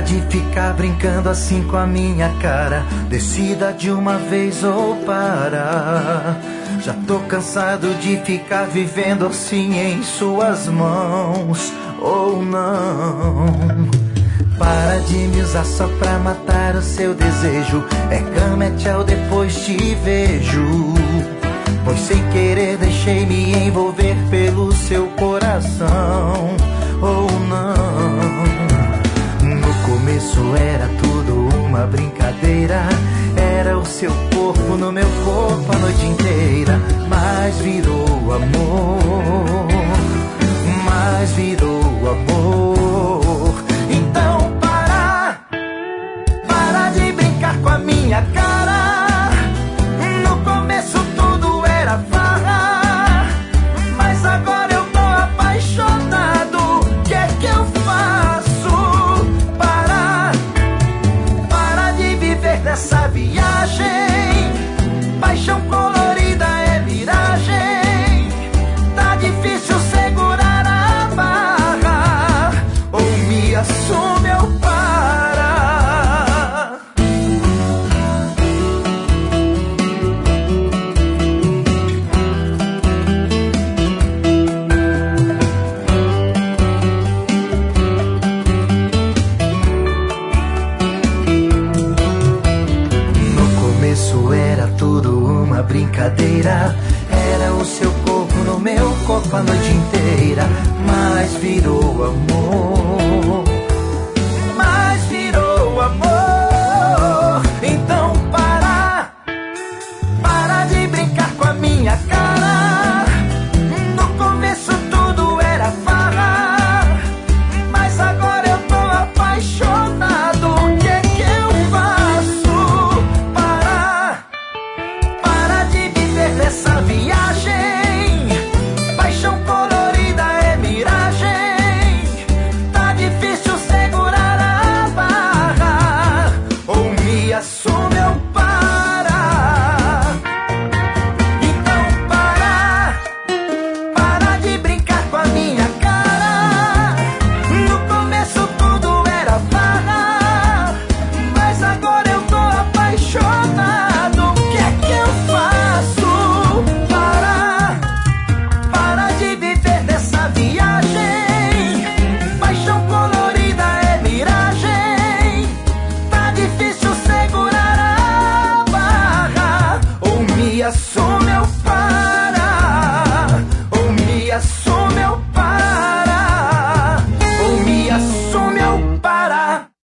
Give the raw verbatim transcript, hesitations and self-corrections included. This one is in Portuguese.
de ficar brincando assim com a minha cara. Decida de uma vez ou para. Já tô cansado de ficar vivendo assim em suas mãos. Ou não. Para de me usar só pra matar o seu desejo. É cama, é tchau, depois te vejo. Pois sem querer deixei me envolver pelo seu coração. Ou não. No começo era tudo uma brincadeira. Era o seu corpo no meu corpo a noite inteira. Mas virou amor. Mas virou amor. Então para, para de brincar com a minha cara. No começo tudo era farra, mas agora eu tô apaixonado. O que é que eu faço? Para, para de viver dessa viagem. Paixão colorida é miragem. Tá difícil segurar a barra. Ou me assume ou para. No começo era tudo uma brincadeira. Era o seu corpo no meu corpo a noite inteira. Mas virou amor. Mas virou amor. Então para, para de brincar com a minha cara. No começo tudo era farra, mas agora eu tô apaixonado. O que é que eu faço? Para, para de viver dessa viagem. Paixão colorida é miragem. Tá difícil segurar a barra. Ou me assume ou para. Então para, para de brincar com a minha cara. No começo tudo era farra, mas agora eu tô apaixonado. O que é que eu faço? Para, para de viver dessa viagem. Paixão colorida é miragem. Tá difícil segurar a barra. Ou me assume ou para.